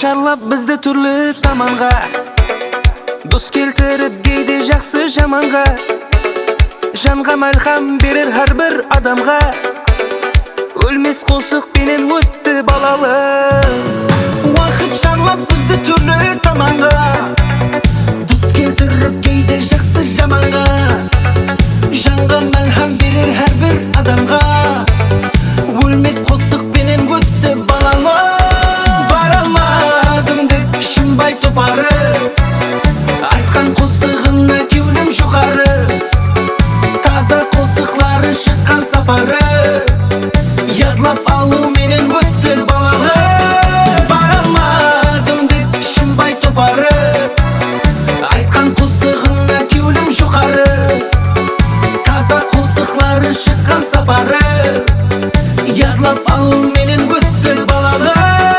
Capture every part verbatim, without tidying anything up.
шарлап бізді түрлі таманға, дос келтіріп кейде жақсы жаманға, жанға мәрхам берер әрбір адамға. Өлмес қосық пенен өтті балалы. Уақыт шарлап бізді түрлі таманға, дос келтіріп кейде жақсы жаманға, жанға мәрхам берер әрбір адамға. Өлмес қосық пенен өтті балалы. Бара алмадым деп ішім бай топары, айтқан қосығына кеудем жұқары, таза қосықлары шыққан сапары, ядлап алу менен өтті балалы. Бара алмадым деп ішім бай топары, айтқан қосығына кеудем жұқары, таза қосықлары шыққан сапары, ядлап алу менен өтті балалы.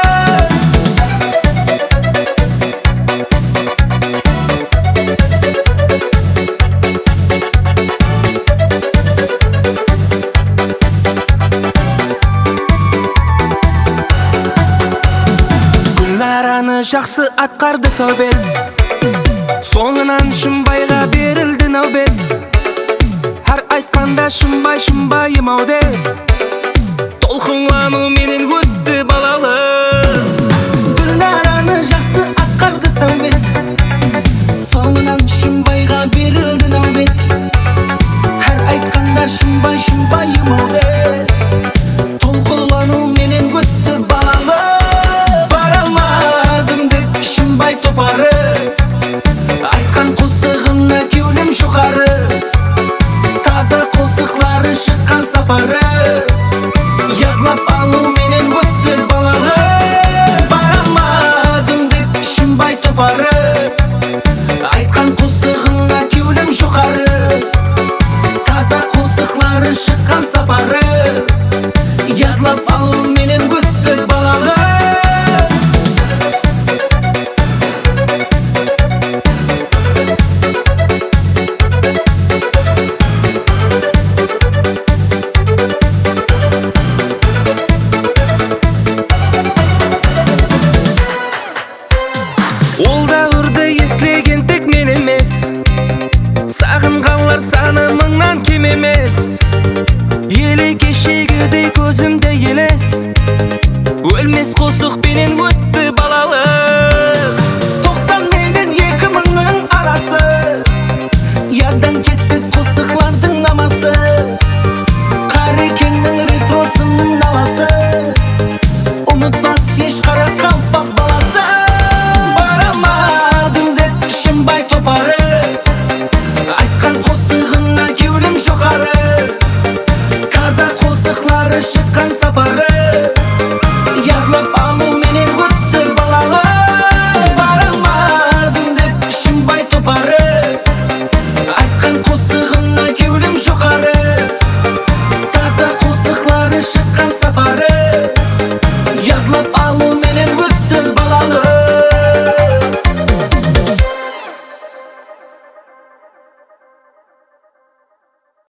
Жақсы атқарды сәубет, соңынан Шымбайға берілді нәубет. Әр айтқанда Шымбай шымбайым ау деп, толқынлану менен өтті балалы. Гүлнараны жақсы атқарды сәубет, соңынан Шымбайға берілді нәубет. Әр айтқанда Шымбай шымбайым ау деп, толқынлану менен өтті балалы. Топары, айтқан қосығына кеудем жұқары, таза қосықлары шыққан сапары, ядлап алу менен өтті балалы. Бара алмадым деп ішім бай топары, айтқан қосығына кеудем жұқары, таза қосықлары шыққан сапары, ядлап алу менен өтті балалы. Ол дәуірді естілеген тек мен емес, сағынғанлар саны мыңнан кем емес. Елі кешегідей көзімде елес, өлмес қосық пенен өтті балалы. Тоқсан менен екі мыңның арасы, ядан кетпес қосықлардың намасы, Қарекеңнің ретросының навасы, ұмытпас еш қара қалпақ баласы. Бай топары, айтқан қосығына кеудем жұқары, таза қосықлары шыққан сапары, ядлап алу менен өтті балалы. Бара алмадым деп ішім бай топары, айтқан қосығына кеудем жұқары, таза қосықлары шыққан сапары,